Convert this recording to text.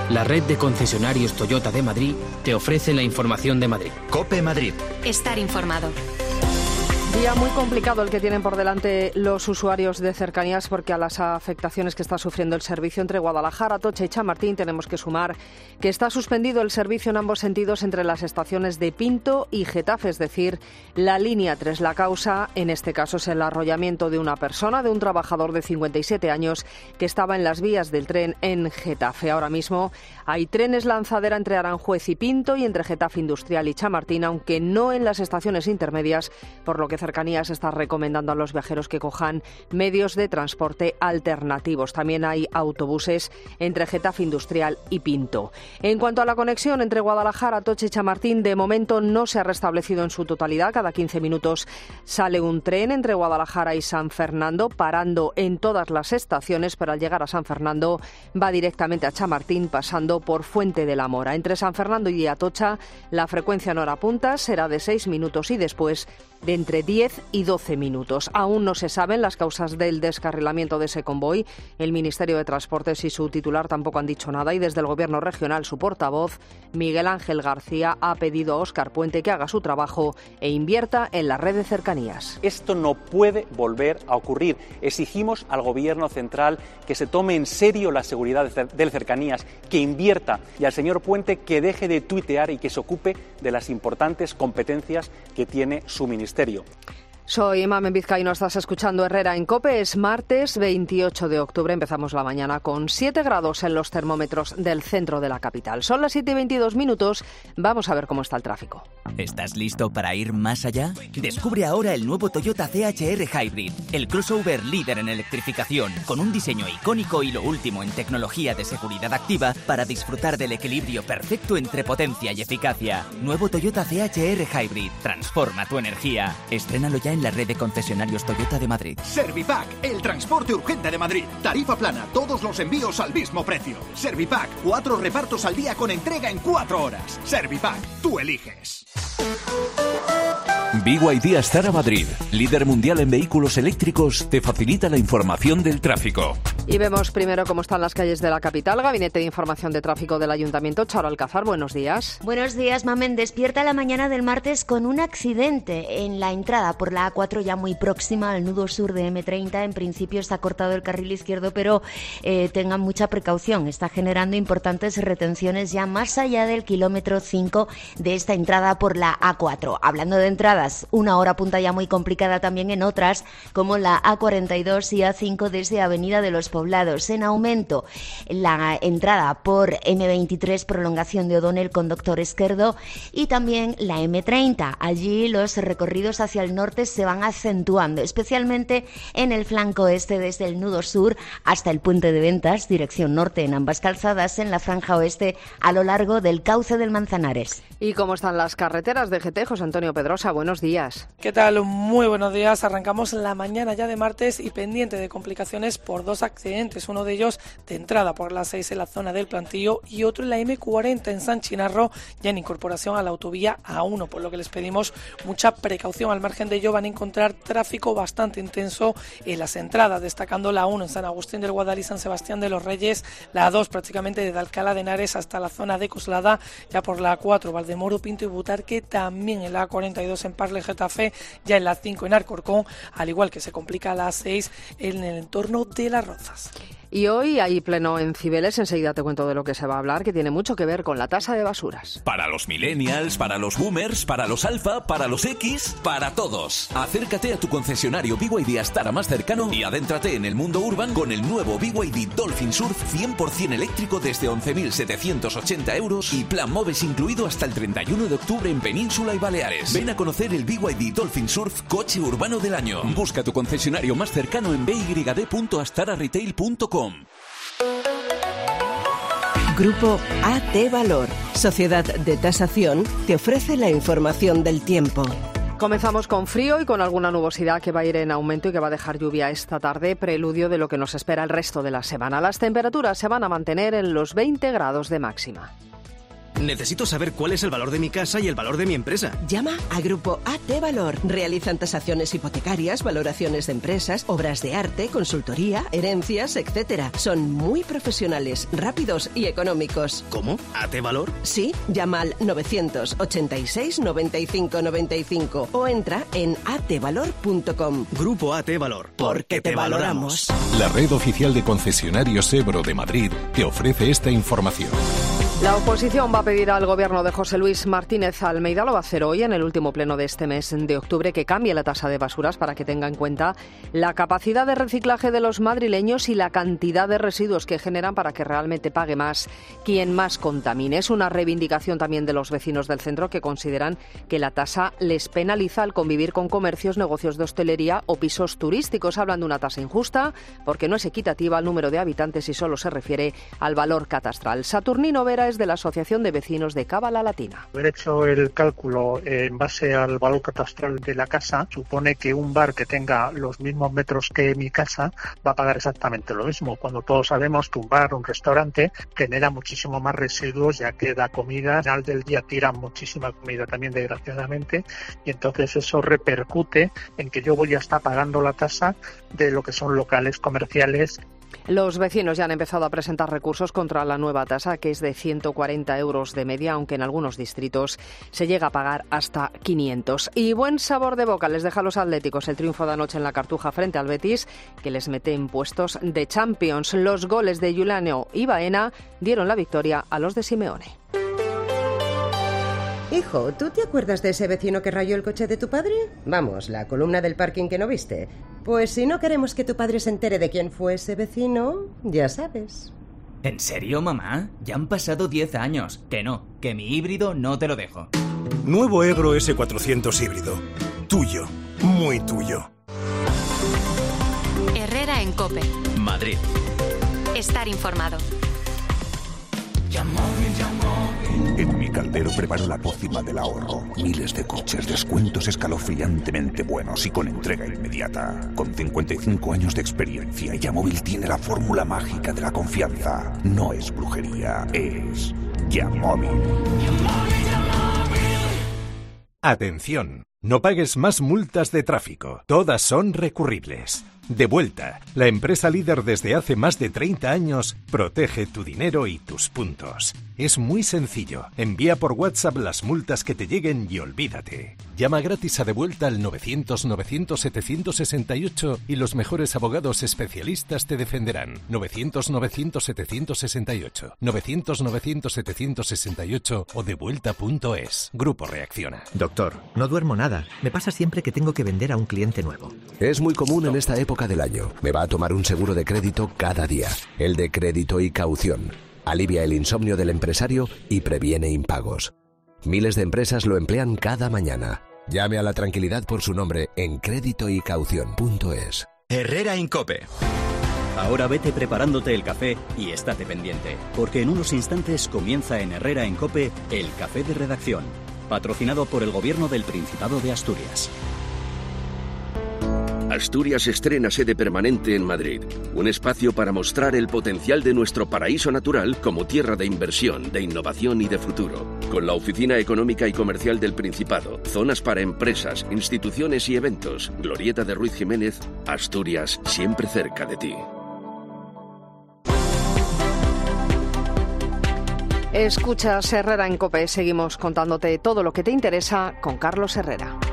La red de concesionarios Toyota de Madrid te ofrece la información de Madrid. COPE Madrid. Estar informado. Día muy complicado el que tienen por delante los usuarios de cercanías, porque a las afectaciones que está sufriendo el servicio entre Guadalajara, Atocha y Chamartín tenemos que sumar que está suspendido el servicio en ambos sentidos entre las estaciones de Pinto y Getafe, es decir, la línea 3. La causa, en este caso, es el arrollamiento de una persona, de un trabajador de 57 años que estaba en las vías del tren en Getafe. Ahora mismo hay trenes lanzadera entre Aranjuez y Pinto y entre Getafe Industrial y Chamartín, aunque no en las estaciones intermedias, por lo que Cercanías está recomendando a los viajeros que cojan medios de transporte alternativos. También hay autobuses entre Getafe Industrial y Pinto. En cuanto a la conexión entre Guadalajara, Atocha y Chamartín, de momento no se ha restablecido en su totalidad. Cada 15 minutos sale un tren entre Guadalajara y San Fernando, parando en todas las estaciones, pero al llegar a San Fernando va directamente a Chamartín, pasando por Fuente de la Mora. Entre San Fernando y Atocha, la frecuencia en hora punta será de 6 minutos y después de entre 10 y 12 minutos. Aún no se saben las causas del descarrilamiento de ese convoy. El Ministerio de Transportes y su titular tampoco han dicho nada, y desde el Gobierno regional su portavoz, Miguel Ángel García, ha pedido a Óscar Puente que haga su trabajo e invierta en la red de cercanías. Esto no puede volver a ocurrir. Exigimos al Gobierno central que se tome en serio la seguridad de cercanías, que invierta, y al señor Puente que deje de tuitear y que se ocupe de las importantes competencias que tiene su ministerio. Soy Mamen Vizcaíno, estás escuchando Herrera en COPE. Es martes 28 de octubre, empezamos la mañana con 7 grados en los termómetros del centro de la capital. Son las 7:22, vamos a ver cómo está el tráfico. ¿Estás listo para ir más allá? Descubre ahora el nuevo Toyota CHR Hybrid, el crossover líder en electrificación, con un diseño icónico y lo último en tecnología de seguridad activa para disfrutar del equilibrio perfecto entre potencia y eficacia. Nuevo Toyota CHR Hybrid, transforma tu energía. Estrénalo ya en la red de concesionarios Toyota de Madrid. Servipack, el transporte urgente de Madrid. Tarifa plana, todos los envíos al mismo precio. Servipack, 4 repartos al día con entrega en 4 horas. Servipack, tú eliges. BYD Astara Madrid, líder mundial en vehículos eléctricos, te facilita la información del tráfico. Y vemos primero cómo están las calles de la capital. Gabinete de Información de Tráfico del Ayuntamiento, Charo Alcázar, buenos días. Buenos días, Mamen. Despierta la mañana del martes con un accidente en la entrada por la A4, ya muy próxima al nudo sur de M30. En principio está cortado el carril izquierdo, pero tengan mucha precaución. Está generando importantes retenciones ya más allá del kilómetro 5 de esta entrada por la A4. Hablando de entradas, una hora punta ya muy complicada también en otras, como la A42 y A5 desde Avenida de los Poblados. En aumento la entrada por M23, prolongación de O'Donnell con Doctor Esquerdo, y también la M30. Allí los recorridos hacia el norte se van acentuando, especialmente en el flanco este desde el nudo sur hasta el puente de Ventas, dirección norte en ambas calzadas, en la franja oeste a lo largo del cauce del Manzanares. ¿Y cómo están las carreteras de GT? José Antonio Pedrosa, buenos días. ¿Qué tal? Muy buenos días. Arrancamos la mañana ya de martes y pendiente de complicaciones por 2 accidentes. Uno de ellos de entrada por la 6 en la zona del Plantillo y otro en la M40 en San Chinarro, ya en incorporación a la autovía A1, por lo que les pedimos mucha precaución. Al margen de ello van a encontrar tráfico bastante intenso en las entradas, destacando la 1 en San Agustín del Guadalí, San Sebastián de los Reyes, la 2 prácticamente desde Alcalá de Henares hasta la zona de Coslada, ya por la 4 Valdemoro, Pinto y Butarque, también en la A42 en Parle, Getafe, ya en la 5 en Alcorcón, al igual que se complica la 6 en el entorno de Las Rozas. Y hoy hay pleno en Cibeles, enseguida te cuento de lo que se va a hablar, que tiene mucho que ver con la tasa de basuras. Para los millennials, para los boomers, para los alfa, para los X, para todos. Acércate a tu concesionario BYD Astara más cercano y adéntrate en el mundo urban con el nuevo BYD Dolphin Surf 100% eléctrico desde 11.780 euros y plan MOVES incluido hasta el 31 de octubre en Península y Baleares. Ven a conocer el BYD Dolphin Surf coche urbano del año. Busca tu concesionario más cercano en byd.astararetail.com. Grupo AT Valor, Sociedad de Tasación, te ofrece la información del tiempo. Comenzamos con frío y con alguna nubosidad que va a ir en aumento y que va a dejar lluvia esta tarde, preludio de lo que nos espera el resto de la semana. Las temperaturas se van a mantener en los 20 grados de máxima. Necesito saber cuál es el valor de mi casa y el valor de mi empresa. Llama a Grupo AT Valor. Realizan tasaciones hipotecarias, valoraciones de empresas, obras de arte, consultoría, herencias, etc. Son muy profesionales, rápidos y económicos. ¿Cómo? ¿AT Valor? Sí, llama al 986 95 95 o entra en atvalor.com. Grupo AT Valor. Porque te valoramos. La red oficial de concesionarios Ebro de Madrid te ofrece esta información. La oposición va a pedir al gobierno de José Luis Martínez Almeida, lo va a hacer hoy en el último pleno de este mes de octubre, que cambie la tasa de basuras para que tenga en cuenta la capacidad de reciclaje de los madrileños y la cantidad de residuos que generan para que realmente pague más quien más contamine. Es una reivindicación también de los vecinos del centro, que consideran que la tasa les penaliza al convivir con comercios, negocios de hostelería o pisos turísticos. Hablan de una tasa injusta porque no es equitativa al número de habitantes y solo se refiere al valor catastral. Saturnino Vera es de la Asociación de Vecinos de Cábala Latina. Haber hecho el cálculo en base al valor catastral de la casa supone que un bar que tenga los mismos metros que mi casa va a pagar exactamente lo mismo, cuando todos sabemos que un bar o un restaurante genera muchísimo más residuos, ya que da comida, al final del día tiran muchísima comida también, desgraciadamente, y entonces eso repercute en que yo voy a estar pagando la tasa de lo que son locales comerciales. Los vecinos ya han empezado a presentar recursos contra la nueva tasa, que es de 140 euros de media, aunque en algunos distritos se llega a pagar hasta 500. Y buen sabor de boca les deja a los atléticos el triunfo de anoche en la Cartuja frente al Betis, que les mete en puestos de Champions. Los goles de Giuliano y Baena dieron la victoria a los de Simeone. Hijo, ¿tú te acuerdas de ese vecino que rayó el coche de tu padre? Vamos, la columna del parking que no viste. Pues si no queremos que tu padre se entere de quién fue ese vecino, ya sabes. ¿En serio, mamá? Ya han pasado 10 años. Que no, que mi híbrido no te lo dejo. Nuevo Ebro S400 híbrido. Tuyo, muy tuyo. Herrera en COPE. Madrid. Estar informado. En mi caldero preparo la pócima del ahorro. Miles de coches, descuentos escalofriantemente buenos y con entrega inmediata. Con 55 años de experiencia, Yamóvil tiene la fórmula mágica de la confianza. No es brujería, es Yamóvil. Atención, no pagues más multas de tráfico. Todas son recurribles. Devuelta, la empresa líder desde hace más de 30 años, protege tu dinero y tus puntos. Es muy sencillo. Envía por WhatsApp las multas que te lleguen y olvídate. Llama gratis a Devuelta al 900-900-768 y los mejores abogados especialistas te defenderán. 900-900-768. 900-900-768 o devuelta.es. Grupo Reacciona. Doctor, no duermo nada. Me pasa siempre que tengo que vender a un cliente nuevo. Es muy común en esta época del año. Me va a tomar un seguro de crédito cada día. El de crédito y caución. Alivia el insomnio del empresario y previene impagos. Miles de empresas lo emplean cada mañana. Llame a la tranquilidad por su nombre en créditoycaución.es. Herrera en COPE. Ahora vete preparándote el café y estate pendiente, porque en unos instantes comienza en Herrera en COPE el Café de Redacción, patrocinado por el Gobierno del Principado de Asturias. Asturias estrena sede permanente en Madrid, un espacio para mostrar el potencial de nuestro paraíso natural como tierra de inversión, de innovación y de futuro. Con la Oficina Económica y Comercial del Principado, zonas para empresas, instituciones y eventos, Glorieta de Ruiz Jiménez, Asturias siempre cerca de ti. Escuchas Herrera en COPE, seguimos contándote todo lo que te interesa con Carlos Herrera.